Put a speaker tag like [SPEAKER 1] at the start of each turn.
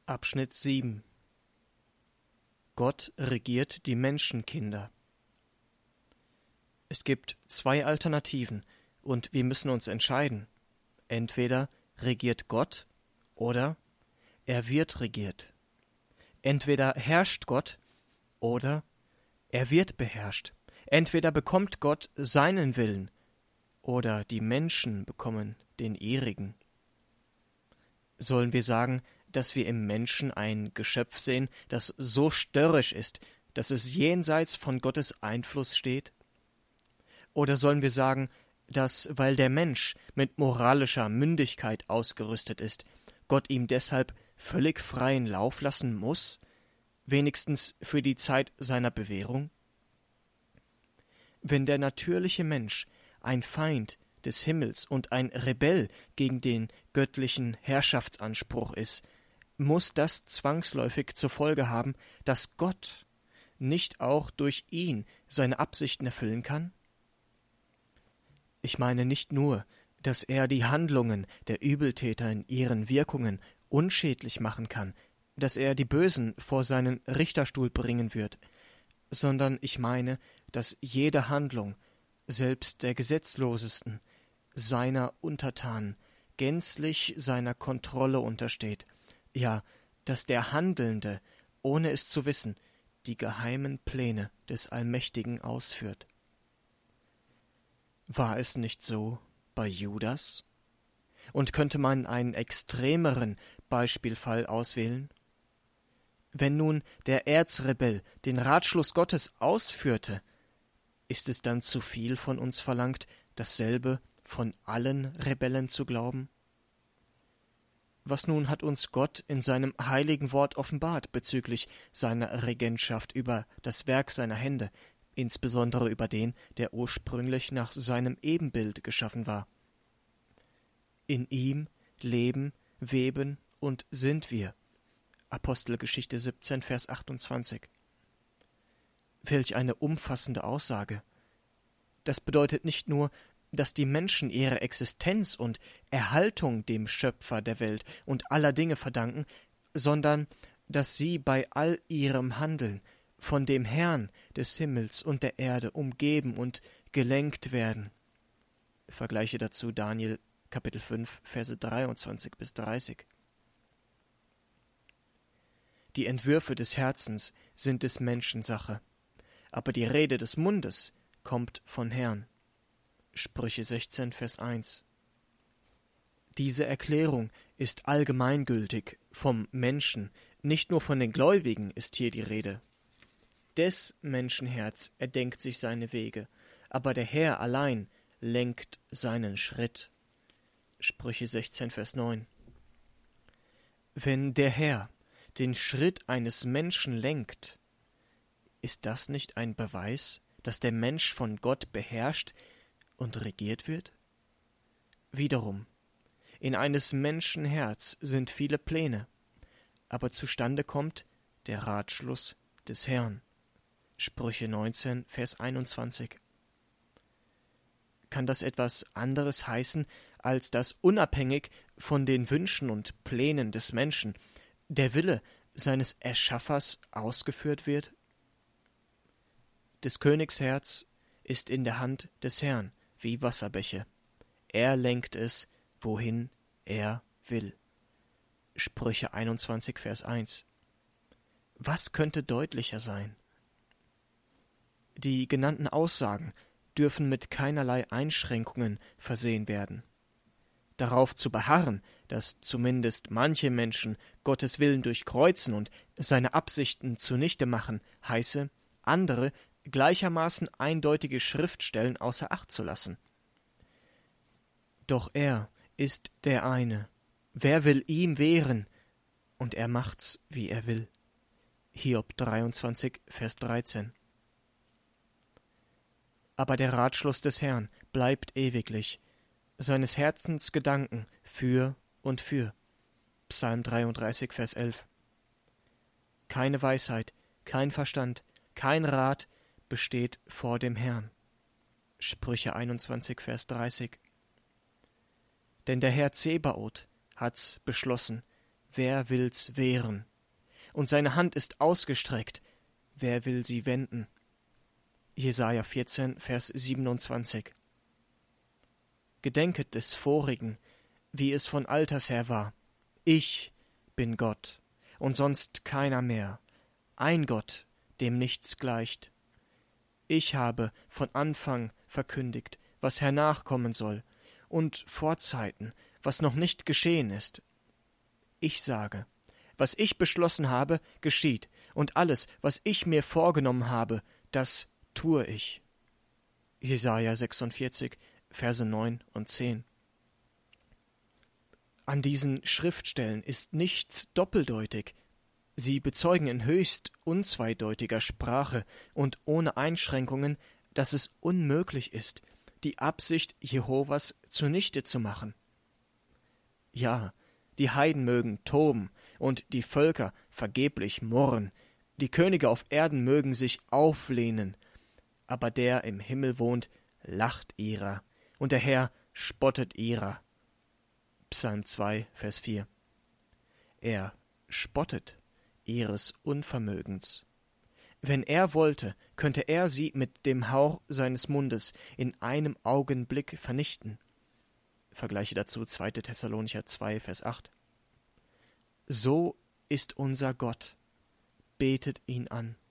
[SPEAKER 1] Abschnitt 7. Gott regiert die Menschenkinder. Es gibt zwei Alternativen und wir müssen uns entscheiden. Entweder regiert Gott oder er wird regiert. Entweder herrscht Gott oder er wird beherrscht. Entweder bekommt Gott seinen Willen oder die Menschen bekommen den ihrigen. Sollen wir sagen, dass wir im Menschen ein Geschöpf sehen, das so störrisch ist, dass es jenseits von Gottes Einfluss steht? Oder sollen wir sagen, dass, weil der Mensch mit moralischer Mündigkeit ausgerüstet ist, Gott ihm deshalb völlig freien Lauf lassen muss, wenigstens für die Zeit seiner Bewährung? Wenn der natürliche Mensch ein Feind des Himmels und ein Rebell gegen den göttlichen Herrschaftsanspruch ist, muss das zwangsläufig zur Folge haben, dass Gott nicht auch durch ihn seine Absichten erfüllen kann? Ich meine nicht nur, dass er die Handlungen der Übeltäter in ihren Wirkungen unschädlich machen kann, dass er die Bösen vor seinen Richterstuhl bringen wird, sondern ich meine, dass jede Handlung, selbst der gesetzlosesten, seiner Untertanen gänzlich seiner Kontrolle untersteht, ja, dass der Handelnde, ohne es zu wissen, die geheimen Pläne des Allmächtigen ausführt. War es nicht so bei Judas? Und könnte man einen extremeren Beispielfall auswählen? Wenn nun der Erzrebell den Ratschluss Gottes ausführte, ist es dann zu viel von uns verlangt, dasselbe von allen Rebellen zu glauben? Was nun hat uns Gott in seinem heiligen Wort offenbart bezüglich seiner Regentschaft über das Werk seiner Hände, insbesondere über den, der ursprünglich nach seinem Ebenbild geschaffen war? In ihm leben, weben und sind wir. Apostelgeschichte 17, Vers 28. Welch eine umfassende Aussage! Das bedeutet nicht nur, dass die Menschen ihre Existenz und Erhaltung dem Schöpfer der Welt und aller Dinge verdanken, sondern dass sie bei all ihrem Handeln von dem Herrn des Himmels und der Erde umgeben und gelenkt werden. Vergleiche dazu Daniel Kapitel 5, Verse 23 bis 30. Die Entwürfe des Herzens sind des Menschen Sache, aber die Rede des Mundes kommt von Herrn. Sprüche 16, Vers 1. Diese Erklärung ist allgemeingültig vom Menschen, nicht nur von den Gläubigen ist hier die Rede. Des Menschenherz erdenkt sich seine Wege, aber der Herr allein lenkt seinen Schritt. Sprüche 16, Vers 9. Wenn der Herr den Schritt eines Menschen lenkt, ist das nicht ein Beweis, dass der Mensch von Gott beherrscht und regiert wird? Wiederum, in eines Menschen Herz sind viele Pläne, aber zustande kommt der Ratschluss des Herrn. Sprüche 19, Vers 21. Kann das etwas anderes heißen, als dass unabhängig von den Wünschen und Plänen des Menschen der Wille seines Erschaffers ausgeführt wird? Des Königs Herz ist in der Hand des Herrn wie Wasserbäche. Er lenkt es, wohin er will. Sprüche 21, Vers 1. Was könnte deutlicher sein? Die genannten Aussagen dürfen mit keinerlei Einschränkungen versehen werden. Darauf zu beharren, dass zumindest manche Menschen Gottes Willen durchkreuzen und seine Absichten zunichte machen, heiße, andere gleichermaßen eindeutige Schriftstellen außer Acht zu lassen. Doch er ist der eine. Wer will ihm wehren? Und er macht's, wie er will. Hiob 23, Vers 13. Aber der Ratschluss des Herrn bleibt ewiglich, seines Herzens Gedanken für und für. Psalm 33, Vers 11. Keine Weisheit, kein Verstand, kein Rat besteht vor dem Herrn. Sprüche 21, Vers 30. Denn der Herr Zebaoth hat's beschlossen, wer will's wehren? Und seine Hand ist ausgestreckt, wer will sie wenden? Jesaja 14, Vers 27. Gedenket des Vorigen, wie es von alters her war. Ich bin Gott, und sonst keiner mehr, ein Gott, dem nichts gleicht. Ich habe von Anfang verkündigt, was hernach kommen soll, und vor Zeiten, was noch nicht geschehen ist. Ich sage, was ich beschlossen habe, geschieht, und alles, was ich mir vorgenommen habe, das tue ich. Jesaja 46, Verse 9 und 10. An diesen Schriftstellen ist nichts doppeldeutig. Sie bezeugen in höchst unzweideutiger Sprache und ohne Einschränkungen, dass es unmöglich ist, die Absicht Jehovas zunichte zu machen. Ja, die Heiden mögen toben und die Völker vergeblich murren, die Könige auf Erden mögen sich auflehnen, aber der im Himmel wohnt, lacht ihrer, und der Herr spottet ihrer. Psalm 2, Vers 4. Er spottet ihres Unvermögens. Wenn er wollte, könnte er sie mit dem Hauch seines Mundes in einem Augenblick vernichten. Vergleiche dazu 2. Thessalonicher 2, Vers 8. So ist unser Gott. Betet ihn an.